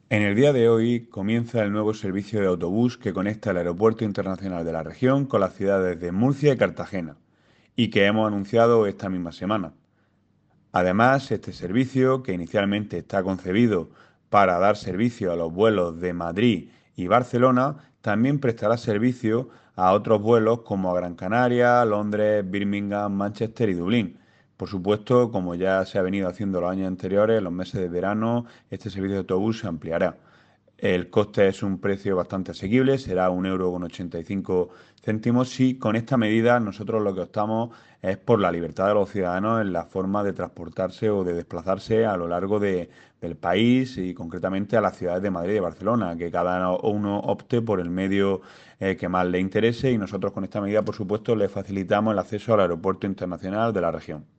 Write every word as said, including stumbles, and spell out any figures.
En el día de hoy comienza el nuevo servicio de autobús que conecta el Aeropuerto Internacional de la región con las ciudades de Murcia y Cartagena, y que hemos anunciado esta misma semana. Además, este servicio, que inicialmente está concebido para dar servicio a los vuelos de Madrid y Barcelona, también prestará servicio a otros vuelos como a Gran Canaria, Londres, Birmingham, Manchester y Dublín. Por supuesto, como ya se ha venido haciendo los años anteriores, en los meses de verano, este servicio de autobús se ampliará. El coste es un precio bastante asequible, será un euro con ochenta y cinco céntimos y con esta medida nosotros lo que optamos es por la libertad de los ciudadanos en la forma de transportarse o de desplazarse a lo largo de- del país y concretamente a las ciudades de Madrid y de Barcelona, que cada uno opte por el medio eh, que más le interese y nosotros con esta medida, por supuesto, le facilitamos el acceso al aeropuerto internacional de la región.